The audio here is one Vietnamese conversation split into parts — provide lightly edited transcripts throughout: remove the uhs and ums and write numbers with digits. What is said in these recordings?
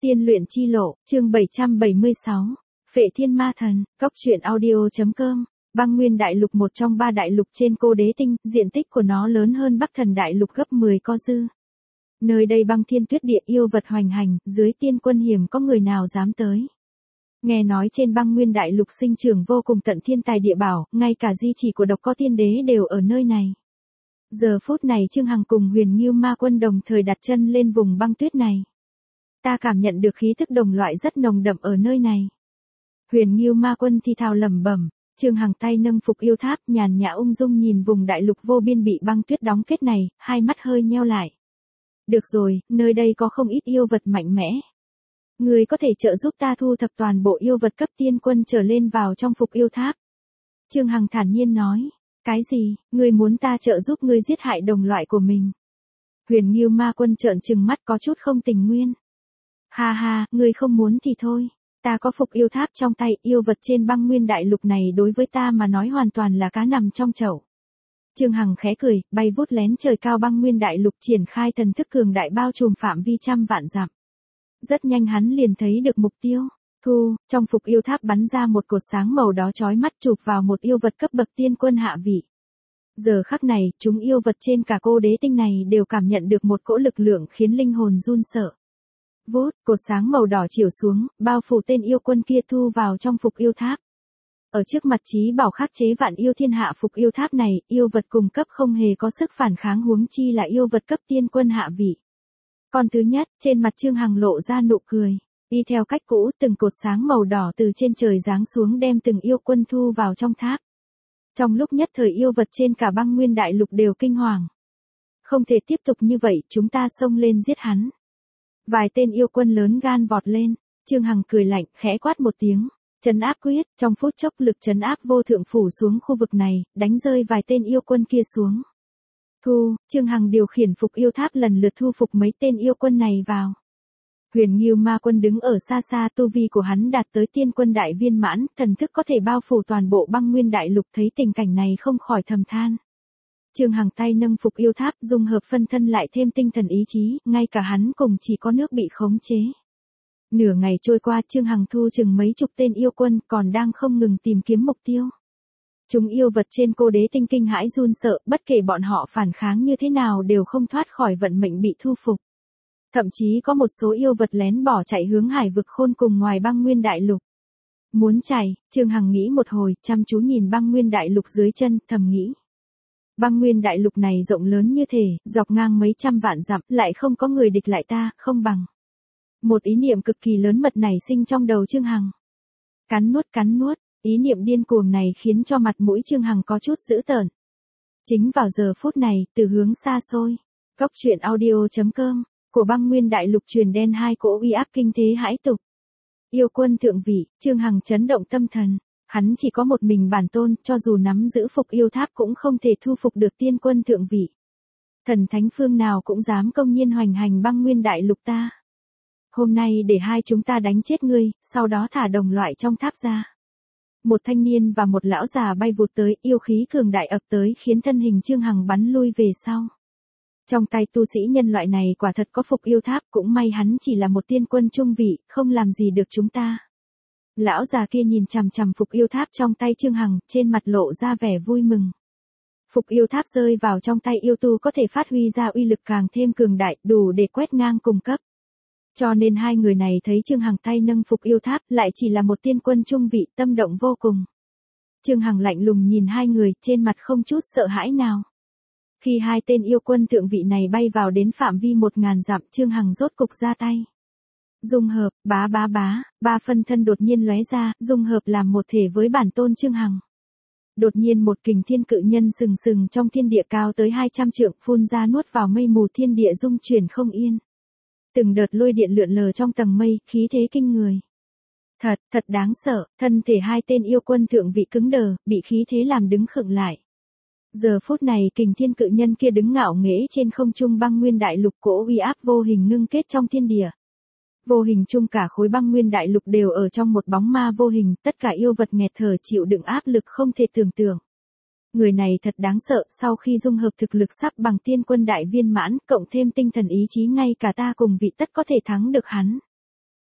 Tiên luyện chi lộ, chương 776. Phệ thiên ma thần, cóc truyện audio.com. Băng Nguyên Đại Lục một trong ba đại lục trên Cô Đế Tinh, diện tích của nó lớn hơn Bắc Thần Đại Lục gấp 10 có dư. Nơi đây băng thiên tuyết địa yêu vật hoành hành, dưới tiên quân hiểm có người nào dám tới. Nghe nói trên Băng Nguyên Đại Lục sinh trưởng vô cùng tận thiên tài địa bảo, ngay cả di chỉ của Độc Cô Tiên Đế đều ở nơi này. Giờ phút này Trương Hằng cùng Huyền Ngưu Ma Quân đồng thời đặt chân lên vùng băng tuyết này. Ta cảm nhận được khí thức đồng loại rất nồng đậm ở nơi này. Huyền Ngưu Ma Quân thì thào lẩm bẩm. Trương Hằng tay nâng Phục Yêu Tháp, nhàn nhã ung dung nhìn vùng đại lục vô biên bị băng tuyết đóng kết này, hai mắt hơi nheo lại. Được rồi, nơi đây có không ít yêu vật mạnh mẽ. Người có thể trợ giúp ta thu thập toàn bộ yêu vật cấp tiên quân trở lên vào trong Phục Yêu Tháp. Trương Hằng thản nhiên nói. Cái gì, ngươi muốn ta trợ giúp ngươi giết hại đồng loại của mình? Huyền Ngưu Ma Quân trợn trừng mắt có chút không tình nguyên. Ha ha, ngươi không muốn thì thôi. Ta có Phục Yêu Tháp trong tay, yêu vật trên Băng Nguyên Đại Lục này đối với ta mà nói hoàn toàn là cá nằm trong chậu. Trương Hằng khẽ cười, bay vút lén trời cao Băng Nguyên Đại Lục triển khai thần thức cường đại bao trùm phạm vi trăm vạn dặm. Rất nhanh hắn liền thấy được mục tiêu. Trong Phục Yêu Tháp bắn ra một cột sáng màu đỏ chói mắt chụp vào một yêu vật cấp bậc tiên quân hạ vị. Giờ khắc này, chúng yêu vật trên cả Cô Đế Tinh này đều cảm nhận được một cỗ lực lượng khiến linh hồn run sợ. Vút, cột sáng màu đỏ chiếu xuống, bao phủ tên yêu quân kia thu vào trong Phục Yêu Tháp. Ở trước mặt chí bảo khắc chế vạn yêu thiên hạ Phục Yêu Tháp này, yêu vật cùng cấp không hề có sức phản kháng, huống chi là yêu vật cấp tiên quân hạ vị. Còn thứ nhất, trên mặt Trương Hằng lộ ra nụ cười. Đi theo cách cũ, từng cột sáng màu đỏ từ trên trời giáng xuống đem từng yêu quân thu vào trong tháp. Trong lúc nhất thời yêu vật trên cả Băng Nguyên Đại Lục đều kinh hoàng. Không thể tiếp tục như vậy, chúng ta xông lên giết hắn. Vài tên yêu quân lớn gan vọt lên, Trương Hằng cười lạnh, khẽ quát một tiếng, trấn áp quyết, trong phút chốc lực trấn áp vô thượng phủ xuống khu vực này, đánh rơi vài tên yêu quân kia xuống. Trương Hằng điều khiển Phục Yêu Tháp lần lượt thu phục mấy tên yêu quân này vào. Huyền Ngưu Ma Quân đứng ở xa xa, tu vi của hắn đạt tới tiên quân đại viên mãn, thần thức có thể bao phủ toàn bộ Băng Nguyên Đại Lục, thấy tình cảnh này không khỏi thầm than. Trương Hằng tay nâng Phục Yêu Tháp, dung hợp phân thân lại thêm tinh thần ý chí, ngay cả hắn cùng chỉ có nước bị khống chế. Nửa ngày trôi qua, Trương Hằng thu chừng mấy chục tên yêu quân còn đang không ngừng tìm kiếm mục tiêu. Chúng yêu vật trên Cô Đế Tinh kinh hãi run sợ, bất kể bọn họ phản kháng như thế nào đều không thoát khỏi vận mệnh bị thu phục. Thậm chí có một số yêu vật lén bỏ chạy hướng Hải Vực Khôn cùng ngoài Băng Nguyên Đại Lục. Muốn chạy, Trương Hằng nghĩ một hồi, chăm chú nhìn Băng Nguyên Đại Lục dưới chân, thầm nghĩ. Băng Nguyên Đại Lục này rộng lớn như thể, dọc ngang mấy trăm vạn dặm, lại không có người địch lại ta, không bằng. Một ý niệm cực kỳ lớn mật nảy sinh trong đầu Trương Hằng. Cắn nuốt, ý niệm điên cuồng này khiến cho mặt mũi Trương Hằng có chút dữ tợn. Chính vào giờ phút này, từ hướng xa xôi, cóc truyện audio.com, của Băng Nguyên Đại Lục truyền đen hai cỗ uy áp kinh thế hãi tục. Yêu quân thượng vị, Trương Hằng chấn động tâm thần. Hắn chỉ có một mình bản tôn, cho dù nắm giữ Phục Yêu Tháp cũng không thể thu phục được tiên quân thượng vị. Thần thánh phương nào cũng dám công nhiên hoành hành Băng Nguyên Đại Lục ta. Hôm nay để hai chúng ta đánh chết ngươi, sau đó thả đồng loại trong tháp ra. Một thanh niên và một lão già bay vụt tới, yêu khí cường đại ập tới khiến thân hình Trương Hằng bắn lui về sau. Trong tay tu sĩ nhân loại này quả thật có Phục Yêu Tháp, cũng may hắn chỉ là một tiên quân trung vị, không làm gì được chúng ta. Lão già kia nhìn chằm chằm Phục Yêu Tháp trong tay Trương Hằng, trên mặt lộ ra vẻ vui mừng. Phục Yêu Tháp rơi vào trong tay yêu tu có thể phát huy ra uy lực càng thêm cường đại, đủ để quét ngang cùng cấp. Cho nên hai người này thấy Trương Hằng tay nâng Phục Yêu Tháp, lại chỉ là một tiên quân trung vị, tâm động vô cùng. Trương Hằng lạnh lùng nhìn hai người, trên mặt không chút sợ hãi nào. Khi hai tên yêu quân thượng vị này bay vào đến phạm vi 1000 dặm, Trương Hằng rốt cục ra tay. Dung hợp, ba phân thân đột nhiên lóe ra, dung hợp làm một thể với bản tôn Trương Hằng. Đột nhiên một kình thiên cự nhân sừng sừng trong thiên địa cao tới 200 trượng phun ra nuốt vào mây mù, thiên địa rung chuyển không yên. Từng đợt lôi điện lượn lờ trong tầng mây, khí thế kinh người. Thật đáng sợ, thân thể hai tên yêu quân thượng vị cứng đờ, bị khí thế làm đứng khựng lại. Giờ phút này kình thiên cự nhân kia đứng ngạo nghễ trên không trung Băng Nguyên Đại Lục, cỗ uy áp vô hình ngưng kết trong thiên địa. Vô hình chung cả khối Băng Nguyên Đại Lục đều ở trong một bóng ma vô hình, tất cả yêu vật nghẹt thở chịu đựng áp lực không thể tưởng tượng. Người này thật đáng sợ, sau khi dung hợp thực lực sắp bằng tiên quân đại viên mãn, cộng thêm tinh thần ý chí, ngay cả ta cùng vị tất có thể thắng được hắn.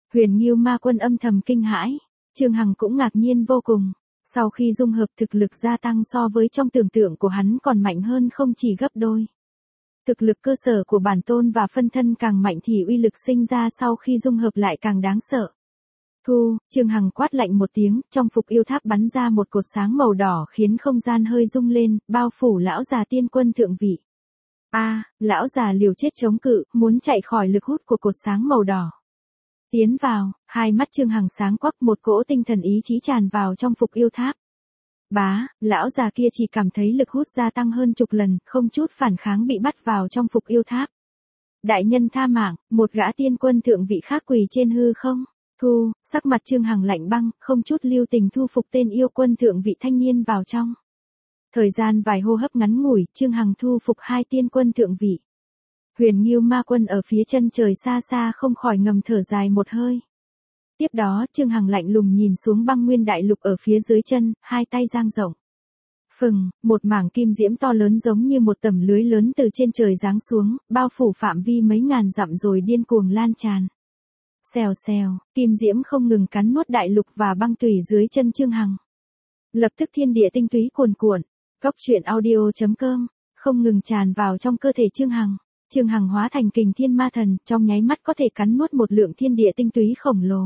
Huyền Ngưu Ma Quân âm thầm kinh hãi, Trương Hằng cũng ngạc nhiên vô cùng. Sau khi dung hợp thực lực gia tăng so với trong tưởng tượng của hắn còn mạnh hơn không chỉ gấp đôi. Thực lực cơ sở của bản tôn và phân thân càng mạnh thì uy lực sinh ra sau khi dung hợp lại càng đáng sợ. Thu, Trương Hằng quát lạnh một tiếng, trong phục yêu tháp bắn ra một cột sáng màu đỏ khiến không gian hơi rung lên, bao phủ lão già tiên quân thượng vị. Lão già liều chết chống cự, muốn chạy khỏi lực hút của cột sáng màu đỏ. Tiến vào, hai mắt Trương Hằng sáng quắc, một cỗ tinh thần ý chí tràn vào trong phục yêu tháp. Lão già kia chỉ cảm thấy lực hút gia tăng hơn chục lần, không chút phản kháng bị bắt vào trong phục yêu tháp. Đại nhân tha mạng, một gã tiên quân thượng vị khác quỳ trên hư không. Thu, sắc mặt Trương Hằng lạnh băng, không chút lưu tình thu phục tên yêu quân thượng vị thanh niên vào trong. Thời gian vài hô hấp ngắn ngủi, Trương Hằng thu phục hai tiên quân thượng vị. Huyền Ngưu Ma Quân ở phía chân trời xa xa không khỏi ngầm thở dài một hơi. Tiếp đó, Trương Hằng lạnh lùng nhìn xuống băng nguyên đại lục ở phía dưới chân, hai tay dang rộng. Phừng, một mảng kim diễm to lớn giống như một tấm lưới lớn từ trên trời giáng xuống, bao phủ phạm vi mấy ngàn dặm rồi điên cuồng lan tràn. Xèo xèo, kim diễm không ngừng cắn nuốt đại lục và băng tủy dưới chân Trương Hằng. Lập tức thiên địa tinh túy cuồn cuộn, coctruyện.audio.com, không ngừng tràn vào trong cơ thể Trương Hằng. Trương Hằng hóa thành kình thiên ma thần, trong nháy mắt có thể cắn nuốt một lượng thiên địa tinh túy khổng lồ.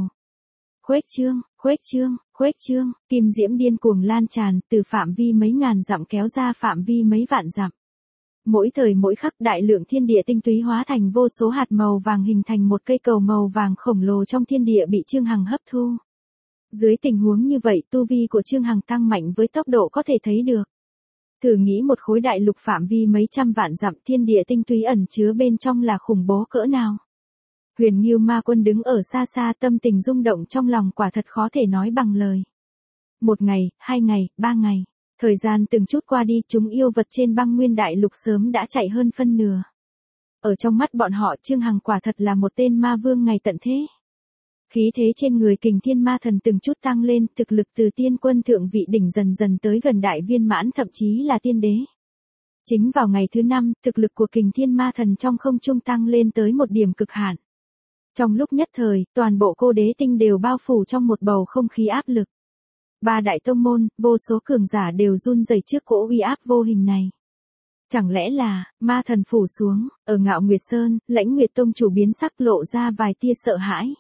Khuếch trương, kim diễm điên cuồng lan tràn, từ phạm vi mấy ngàn dặm kéo ra phạm vi mấy vạn dặm. Mỗi thời mỗi khắc đại lượng thiên địa tinh túy hóa thành vô số hạt màu vàng hình thành một cây cầu màu vàng khổng lồ trong thiên địa bị Trương Hằng hấp thu. Dưới tình huống như vậy, tu vi của Trương Hằng tăng mạnh với tốc độ có thể thấy được. Thử nghĩ một khối đại lục phạm vi mấy trăm vạn dặm, thiên địa tinh túy ẩn chứa bên trong là khủng bố cỡ nào. Huyền Ngưu Ma Quân đứng ở xa xa, tâm tình rung động trong lòng quả thật khó thể nói bằng lời. 1 ngày, 2 ngày, 3 ngày, thời gian từng chút qua đi, chúng yêu vật trên băng nguyên đại lục sớm đã chạy hơn phân nửa. Ở trong mắt bọn họ, Trương Hằng quả thật là một tên ma vương ngày tận thế. Khí thế trên người kình thiên ma thần từng chút tăng lên, thực lực từ tiên quân thượng vị đỉnh dần dần tới gần đại viên mãn, thậm chí là tiên đế. Chính vào ngày thứ 5, thực lực của kình thiên ma thần trong không trung tăng lên tới một điểm cực hạn. Trong lúc nhất thời, toàn bộ cô đế tinh đều bao phủ trong một bầu không khí áp lực. 3 đại tông môn, vô số cường giả đều run rẩy trước cỗ uy áp vô hình này. Chẳng lẽ là, ma thần phủ xuống, ở Ngạo Nguyệt Sơn, Lãnh Nguyệt Tông chủ biến sắc lộ ra vài tia sợ hãi.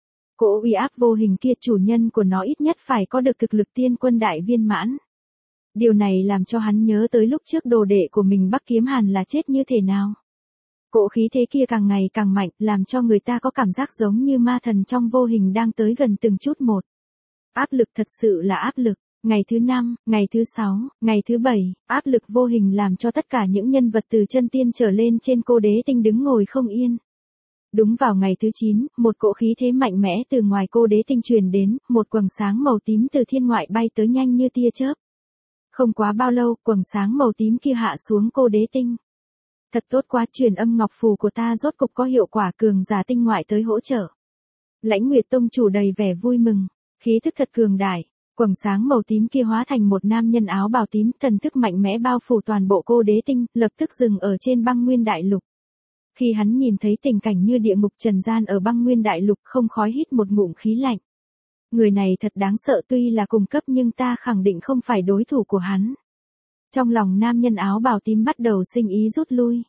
Cỗ uy áp vô hình kia chủ nhân của nó ít nhất phải có được thực lực tiên quân đại viên mãn. Điều này làm cho hắn nhớ tới lúc trước đồ đệ của mình Bắc Kiếm Hàn là chết như thế nào. Cỗ khí thế kia càng ngày càng mạnh, làm cho người ta có cảm giác giống như ma thần trong vô hình đang tới gần từng chút một. Áp lực thật sự là áp lực. Ngày thứ 5, ngày thứ 6, ngày thứ 7, áp lực vô hình làm cho tất cả những nhân vật từ chân tiên trở lên trên cô đế tinh đứng ngồi không yên. Đúng vào ngày thứ 9, một cỗ khí thế mạnh mẽ từ ngoài cô đế tinh truyền đến, một quầng sáng màu tím từ thiên ngoại bay tới nhanh như tia chớp. Không quá bao lâu, quầng sáng màu tím kia hạ xuống cô đế tinh. Thật tốt quá, truyền âm ngọc phù của ta rốt cục có hiệu quả, cường giả tinh ngoại tới hỗ trợ. Lãnh Nguyệt Tông chủ đầy vẻ vui mừng, khí thức thật cường đại. Quầng sáng màu tím kia hóa thành một nam nhân áo bào tím, thần thức mạnh mẽ bao phủ toàn bộ cô đế tinh, lập tức dừng ở trên băng nguyên đại lục. Khi hắn nhìn thấy tình cảnh như địa ngục trần gian ở băng nguyên đại lục, không khói hít một ngụm khí lạnh. Người này thật đáng sợ, tuy là cùng cấp nhưng ta khẳng định không phải đối thủ của hắn. Trong lòng nam nhân áo bào tím bắt đầu sinh ý rút lui.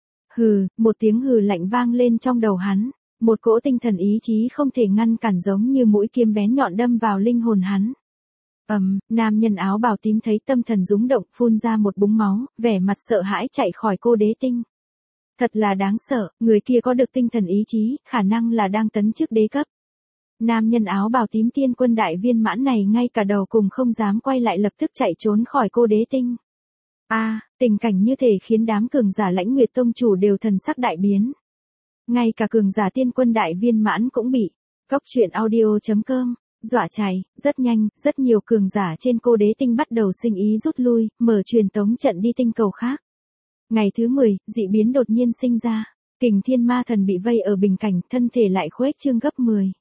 Hừ, một tiếng hừ lạnh vang lên trong đầu hắn. Một cỗ tinh thần ý chí không thể ngăn cản giống như mũi kiếm bén nhọn đâm vào linh hồn hắn. Nam nhân áo bào tím thấy tâm thần rúng động, phun ra một búng máu, vẻ mặt sợ hãi chạy khỏi cô đế tinh. Thật là đáng sợ, người kia có được tinh thần ý chí, khả năng là đang tấn chức đế cấp. Nam nhân áo bào tím tiên quân đại viên mãn này ngay cả đầu cùng không dám quay lại, lập tức chạy trốn khỏi cô đế tinh. Tình cảnh như thể khiến đám cường giả Lãnh Nguyệt Tông chủ đều thần sắc đại biến. Ngay cả cường giả tiên quân đại viên mãn cũng bị. Coctruyện.audio.com dọa chạy, rất nhanh, rất nhiều cường giả trên cô đế tinh bắt đầu sinh ý rút lui, mở truyền tống trận đi tinh cầu khác. Ngày thứ 10, dị biến đột nhiên sinh ra. Kình thiên ma thần bị vây ở bình cảnh, thân thể lại khuếch trương gấp 10.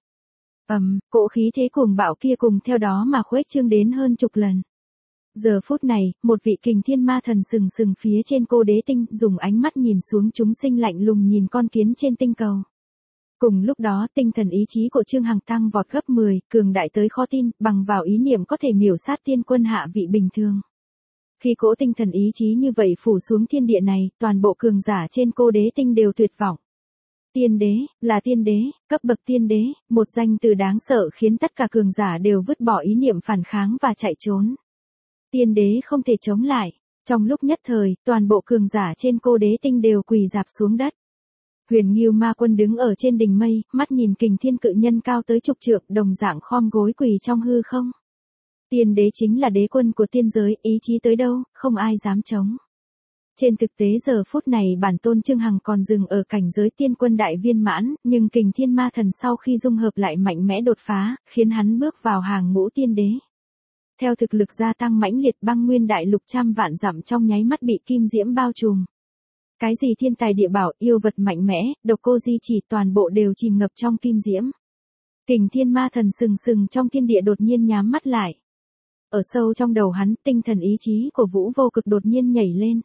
Cỗ khí thế cuồng bạo kia cùng theo đó mà khuếch trương đến hơn chục lần. Giờ phút này, một vị kình thiên ma thần sừng sừng phía trên cô đế tinh, dùng ánh mắt nhìn xuống chúng sinh lạnh lùng nhìn con kiến trên tinh cầu. Cùng lúc đó tinh thần ý chí của Trương Hằng tăng vọt gấp 10, cường đại tới khó tin, bằng vào ý niệm có thể miểu sát tiên quân hạ vị bình thường. Khi cỗ tinh thần ý chí như vậy phủ xuống thiên địa này, toàn bộ cường giả trên Cô Đế Tinh đều tuyệt vọng. Tiên đế, là tiên đế, cấp bậc tiên đế, một danh từ đáng sợ khiến tất cả cường giả đều vứt bỏ ý niệm phản kháng và chạy trốn. Tiên đế không thể chống lại. Trong lúc nhất thời, toàn bộ cường giả trên Cô Đế Tinh đều quỳ rạp xuống đất. Huyền Ngưu Ma Quân đứng ở trên đỉnh mây, mắt nhìn Kình Thiên cự nhân cao tới chục trượng, đồng dạng khom gối quỳ trong hư không. Tiên đế chính là đế quân của tiên giới, ý chí tới đâu, không ai dám chống. Trên thực tế giờ phút này bản tôn Trương Hằng còn dừng ở cảnh giới tiên quân đại viên mãn, nhưng Kình Thiên Ma Thần sau khi dung hợp lại mạnh mẽ đột phá, khiến hắn bước vào hàng ngũ tiên đế. Theo thực lực gia tăng mãnh liệt, băng nguyên đại lục trăm vạn dặm trong nháy mắt bị kim diễm bao trùm. Cái gì thiên tài địa bảo, yêu vật mạnh mẽ, độc cô di chỉ toàn bộ đều chìm ngập trong kim diễm. Kình Thiên Ma Thần sừng sừng trong thiên địa đột nhiên nhắm mắt lại. Ở sâu trong đầu hắn, tinh thần ý chí của Vũ Vô Cực đột nhiên nhảy lên.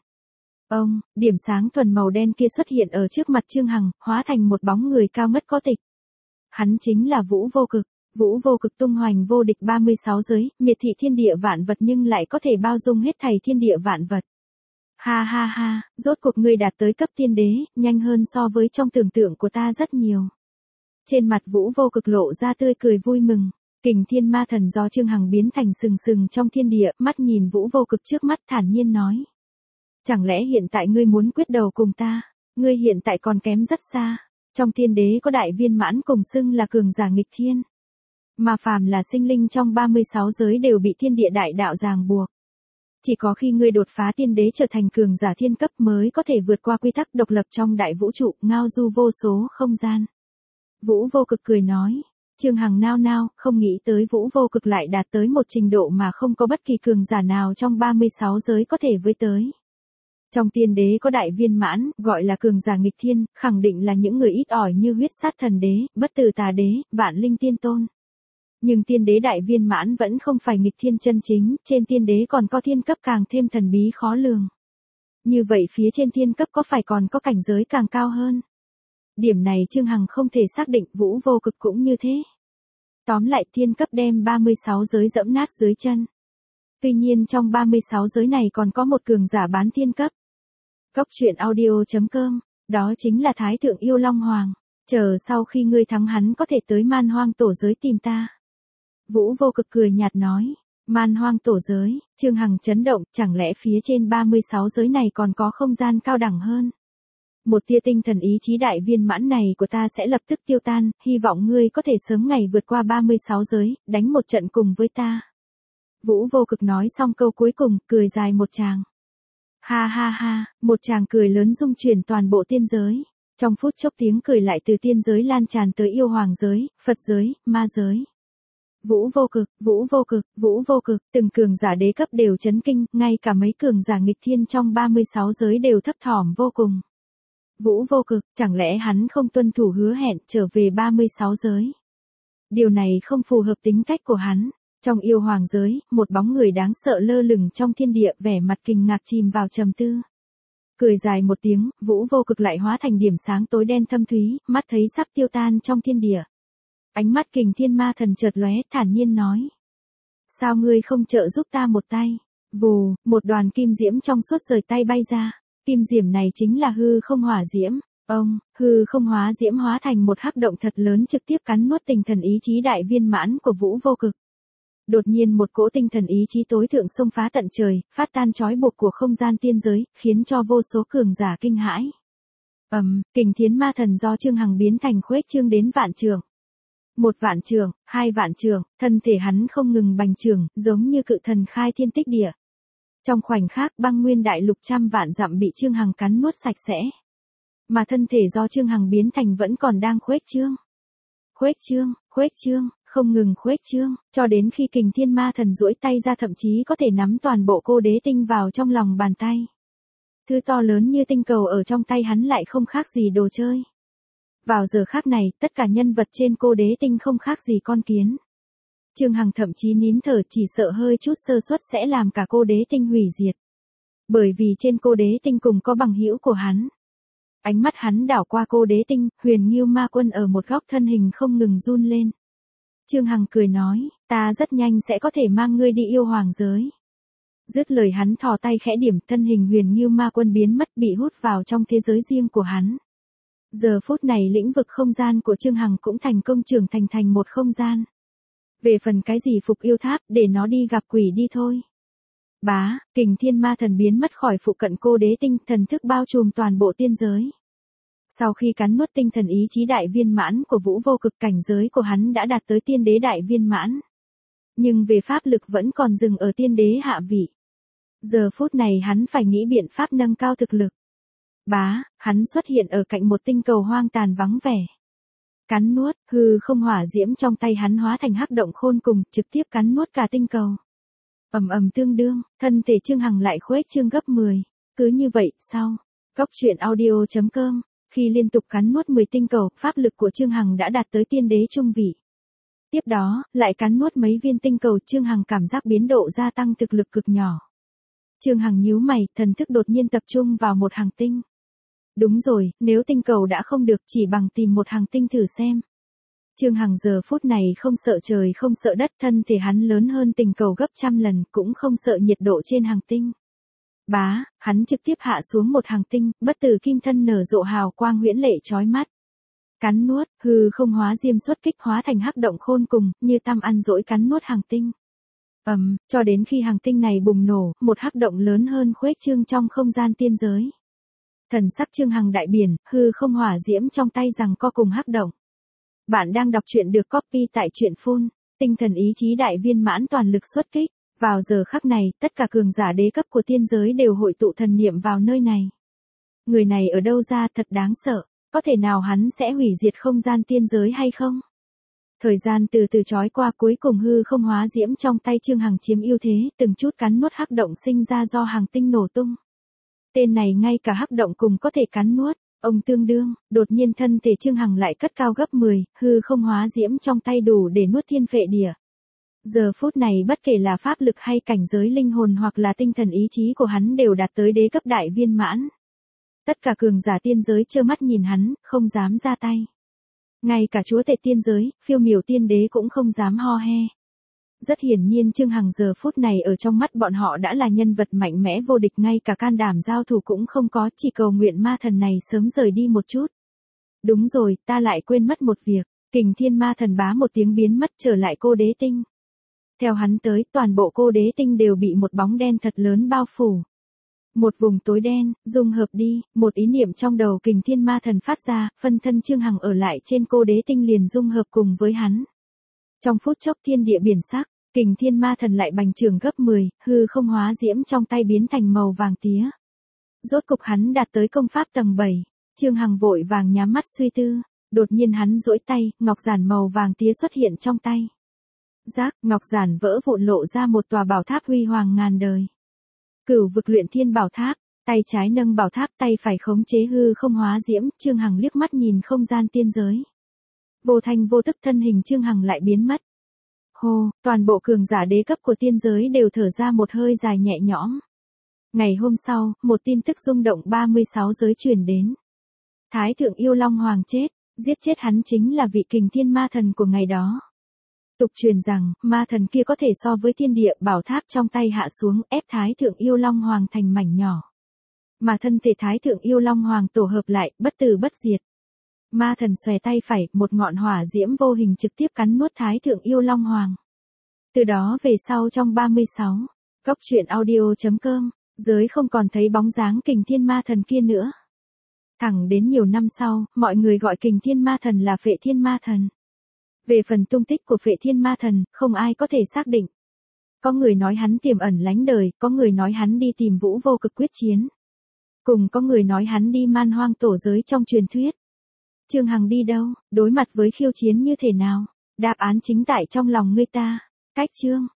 Điểm sáng thuần màu đen kia xuất hiện ở trước mặt Trương Hằng, hóa thành một bóng người cao ngất có tịch. Hắn chính là Vũ Vô Cực. Vũ Vô Cực tung hoành vô địch 36 giới, miệt thị thiên địa vạn vật nhưng lại có thể bao dung hết thảy thiên địa vạn vật. Ha ha ha, rốt cuộc ngươi đạt tới cấp tiên đế, nhanh hơn so với trong tưởng tượng của ta rất nhiều. Trên mặt Vũ Vô Cực lộ ra tươi cười vui mừng. Kình Thiên Ma Thần do Trương Hằng biến thành sừng sừng trong thiên địa, mắt nhìn Vũ Vô Cực trước mắt thản nhiên nói. Chẳng lẽ hiện tại ngươi muốn quyết đầu cùng ta? Ngươi hiện tại còn kém rất xa. Trong tiên đế có đại viên mãn cùng xưng là cường giả nghịch thiên. Mà phàm là sinh linh trong 36 giới đều bị thiên địa đại đạo ràng buộc. Chỉ có khi ngươi đột phá tiên đế trở thành cường giả thiên cấp mới có thể vượt qua quy tắc độc lập trong đại vũ trụ, ngao du vô số không gian. Vũ Vô Cực cười nói. Trương Hằng nao nao, không nghĩ tới Vũ Vô Cực lại đạt tới một trình độ mà không có bất kỳ cường giả nào trong 36 giới có thể với tới. Trong tiên đế có đại viên mãn, gọi là cường giả nghịch thiên, khẳng định là những người ít ỏi như huyết sát thần đế, bất tử tà đế, vạn linh tiên tôn. Nhưng tiên đế đại viên mãn vẫn không phải nghịch thiên chân chính, trên tiên đế còn có thiên cấp càng thêm thần bí khó lường. Như vậy phía trên thiên cấp có phải còn có cảnh giới càng cao hơn? Điểm này Trương Hằng không thể xác định, Vũ Vô Cực cũng như thế. Tóm lại thiên cấp đem 36 giới dẫm nát dưới chân. Tuy nhiên trong 36 giới này còn có một cường giả bán thiên cấp. Cốc truyện audio.com, đó chính là Thái Thượng Yêu Long Hoàng. Chờ sau khi ngươi thắng hắn có thể tới Man Hoang tổ giới tìm ta. Vũ Vô Cực cười nhạt nói. Man Hoang tổ giới, Trương Hằng chấn động, chẳng lẽ phía trên 36 giới này còn có không gian cao đẳng hơn? Một tia tinh thần ý chí đại viên mãn này của ta sẽ lập tức tiêu tan, hy vọng ngươi có thể sớm ngày vượt qua 36 giới, đánh một trận cùng với ta. Vũ Vô Cực nói xong câu cuối cùng, cười dài một tràng. Ha ha ha, một tràng cười lớn rung chuyển toàn bộ tiên giới. Trong phút chốc tiếng cười lại từ tiên giới lan tràn tới yêu hoàng giới, Phật giới, ma giới. Vũ Vô Cực, Vũ Vô Cực, Vũ Vô Cực, từng cường giả đế cấp đều chấn kinh, ngay cả mấy cường giả nghịch thiên trong 36 giới đều thấp thỏm vô cùng. Vũ Vô Cực, chẳng lẽ hắn không tuân thủ hứa hẹn trở về 36 giới? Điều này không phù hợp tính cách của hắn. Trong yêu hoàng giới, một bóng người đáng sợ lơ lửng trong thiên địa, vẻ mặt kinh ngạc chìm vào trầm tư. Cười dài một tiếng, Vũ Vô Cực lại hóa thành điểm sáng tối đen thâm thúy, mắt thấy sắp tiêu tan trong thiên địa. Ánh mắt Kình Thiên Ma Thần chợt lóe, thản nhiên nói. Sao ngươi không trợ giúp ta một tay? Vù, một đoàn kim diễm trong suốt rời tay bay ra. Kim diễm này chính là hư không hỏa diễm. Hư không hóa diễm hóa thành một hắc động thật lớn trực tiếp cắn nuốt tinh thần ý chí đại viên mãn của Vũ Vô Cực. Đột nhiên một cỗ tinh thần ý chí tối thượng xông phá tận trời, phát tan trói buộc của không gian tiên giới, khiến cho vô số cường giả kinh hãi. Kình Thiên Ma Thần do Trương Hằng biến thành khuếch trương đến vạn trượng. 1 vạn trượng, 2 vạn trượng, thân thể hắn không ngừng bành trướng, giống như cự thần khai thiên tích địa. Trong khoảnh khắc băng nguyên đại lục trăm vạn dặm bị Trương Hằng cắn nuốt sạch sẽ. Mà thân thể do Trương Hằng biến thành vẫn còn đang khuếch trương. Khuếch trương, không ngừng khuếch trương, cho đến khi Kình Thiên Ma Thần duỗi tay ra thậm chí có thể nắm toàn bộ Cô Đế Tinh vào trong lòng bàn tay. Thứ to lớn như tinh cầu ở trong tay hắn lại không khác gì đồ chơi. Vào giờ khắc này, tất cả nhân vật trên Cô Đế Tinh không khác gì con kiến. Trương Hằng thậm chí nín thở, chỉ sợ hơi chút sơ suất sẽ làm cả Cô Đế Tinh hủy diệt. Bởi vì trên Cô Đế Tinh cùng có bằng hữu của hắn. Ánh mắt hắn đảo qua Cô Đế Tinh, Huyền Ngưu Ma Quân ở một góc thân hình không ngừng run lên. Trương Hằng cười nói, ta rất nhanh sẽ có thể mang ngươi đi yêu hoàng giới. Dứt lời hắn thò tay khẽ điểm, thân hình Huyền Ngưu Ma Quân biến mất, bị hút vào trong thế giới riêng của hắn. Giờ phút này lĩnh vực không gian của Trương Hằng cũng thành công trưởng thành một không gian. Về phần cái gì phục yêu tháp, để nó đi gặp quỷ đi thôi. Bá, Kình Thiên Ma Thần biến mất khỏi phụ cận Cô Đế Tinh, thần thức bao trùm toàn bộ tiên giới. Sau khi cắn nuốt tinh thần ý chí đại viên mãn của Vũ Vô Cực, cảnh giới của hắn đã đạt tới tiên đế đại viên mãn. Nhưng về pháp lực vẫn còn dừng ở tiên đế hạ vị. Giờ phút này hắn phải nghĩ biện pháp nâng cao thực lực. Bá, hắn xuất hiện ở cạnh một tinh cầu hoang tàn vắng vẻ. Cắn nuốt, hư không hỏa diễm trong tay hắn hóa thành hắc động khôn cùng, trực tiếp cắn nuốt cả tinh cầu. Ầm ầm tương đương, thân thể Trương Hằng lại khuếch trương gấp 10. Cứ như vậy, sau, goctruyện.audio.com, khi liên tục cắn nuốt 10 tinh cầu, pháp lực của Trương Hằng đã đạt tới tiên đế trung vị. Tiếp đó, lại cắn nuốt mấy viên tinh cầu, Trương Hằng cảm giác biến độ gia tăng thực lực cực nhỏ. Trương Hằng nhíu mày, thần thức đột nhiên tập trung vào một hành tinh. Đúng rồi, nếu tinh cầu đã không được, chỉ bằng tìm một hành tinh thử xem. Trương Hằng giờ phút này không sợ trời không sợ đất, thân thể hắn lớn hơn tinh cầu gấp trăm lần, cũng không sợ nhiệt độ trên hành tinh. Bá, hắn trực tiếp hạ xuống một hành tinh, bất tử kim thân nở rộ hào quang huyễn lệ chói mắt. Cắn nuốt, hư không hóa diêm xuất kích hóa thành hắc động khôn cùng, như tam ăn dỗi cắn nuốt hành tinh. Cho đến khi hành tinh này bùng nổ, một hắc động lớn hơn khuếch trương trong không gian tiên giới. Thần sắc Trương Hằng đại biển, hư không hỏa diễm trong tay giằng co cùng hắc động. Bạn đang đọc truyện được copy tại truyện phun, tinh thần ý chí đại viên mãn toàn lực xuất kích. Vào giờ khắc này, tất cả cường giả đế cấp của tiên giới đều hội tụ thần niệm vào nơi này. Người này ở đâu ra, thật đáng sợ, có thể nào hắn sẽ hủy diệt không gian tiên giới hay không? Thời gian từ từ trôi qua, cuối cùng hư không hóa diễm trong tay Trương Hằng chiếm ưu thế, từng chút cắn nuốt hắc động sinh ra do hành tinh nổ tung. Tên này ngay cả hắc động cùng có thể cắn nuốt, ông tương đương, đột nhiên thân thể Trương Hằng lại cất cao gấp 10, hư không hóa diễm trong tay đủ để nuốt thiên phệ địa. Giờ phút này bất kể là pháp lực hay cảnh giới linh hồn hoặc là tinh thần ý chí của hắn đều đạt tới đế cấp đại viên mãn. Tất cả cường giả tiên giới trơ mắt nhìn hắn, không dám ra tay. Ngay cả chúa tể tiên giới, phiêu miểu tiên đế cũng không dám ho he. Rất hiển nhiên Trương Hằng giờ phút này ở trong mắt bọn họ đã là nhân vật mạnh mẽ vô địch, ngay cả can đảm giao thủ cũng không có, chỉ cầu nguyện ma thần này sớm rời đi một chút. Đúng rồi, ta lại quên mất một việc, Kình Thiên Ma Thần bá một tiếng biến mất trở lại Cô Đế Tinh. Theo hắn tới, toàn bộ Cô Đế Tinh đều bị một bóng đen thật lớn bao phủ. Một vùng tối đen, dung hợp đi, một ý niệm trong đầu Kình Thiên Ma Thần phát ra, phân thân Trương Hằng ở lại trên Cô Đế Tinh liền dung hợp cùng với hắn. Trong phút chốc thiên địa biển sắc, Kình Thiên Ma Thần lại bành trướng gấp 10, hư không hóa diễm trong tay biến thành màu vàng tía. Rốt cục hắn đạt tới công pháp tầng 7, Trương Hằng vội vàng nhắm mắt suy tư, đột nhiên hắn duỗi tay, ngọc giản màu vàng tía xuất hiện trong tay. Rác, ngọc giản vỡ vụn lộ ra một tòa bảo tháp huy hoàng ngàn đời. Cửu vực luyện thiên bảo tháp, tay trái nâng bảo tháp, tay phải khống chế hư không hóa diễm, Trương Hằng liếc mắt nhìn không gian tiên giới. Vô thanh vô tức thân hình Trương Hằng lại biến mất. Hô, toàn bộ cường giả đế cấp của tiên giới đều thở ra một hơi dài nhẹ nhõm. Ngày hôm sau, một tin tức rung động 36 giới truyền đến. Thái thượng yêu Long Hoàng chết, giết chết hắn chính là vị Kình Thiên Ma Thần của ngày đó. Tục truyền rằng, ma thần kia có thể so với thiên địa, bảo tháp trong tay hạ xuống ép Thái thượng yêu Long Hoàng thành mảnh nhỏ. Mà thân thể Thái thượng yêu Long Hoàng tổ hợp lại, bất tử bất diệt. Ma thần xòe tay phải, một ngọn hỏa diễm vô hình trực tiếp cắn nuốt Thái thượng yêu Long Hoàng. Từ đó về sau trong 36, goctruyện.audio.com, giới không còn thấy bóng dáng Kình Thiên Ma Thần kia nữa. Thẳng đến nhiều năm sau, mọi người gọi Kình Thiên Ma Thần là Phệ Thiên Ma Thần. Về phần tung tích của Phệ Thiên Ma Thần, không ai có thể xác định. Có người nói hắn tiềm ẩn lánh đời, có người nói hắn đi tìm Vũ Vô Cực quyết chiến. Cùng có người nói hắn đi man hoang tổ giới trong truyền thuyết. Trương Hằng đi đâu, đối mặt với khiêu chiến như thế nào? Đáp án chính tại trong lòng người ta. Cách chương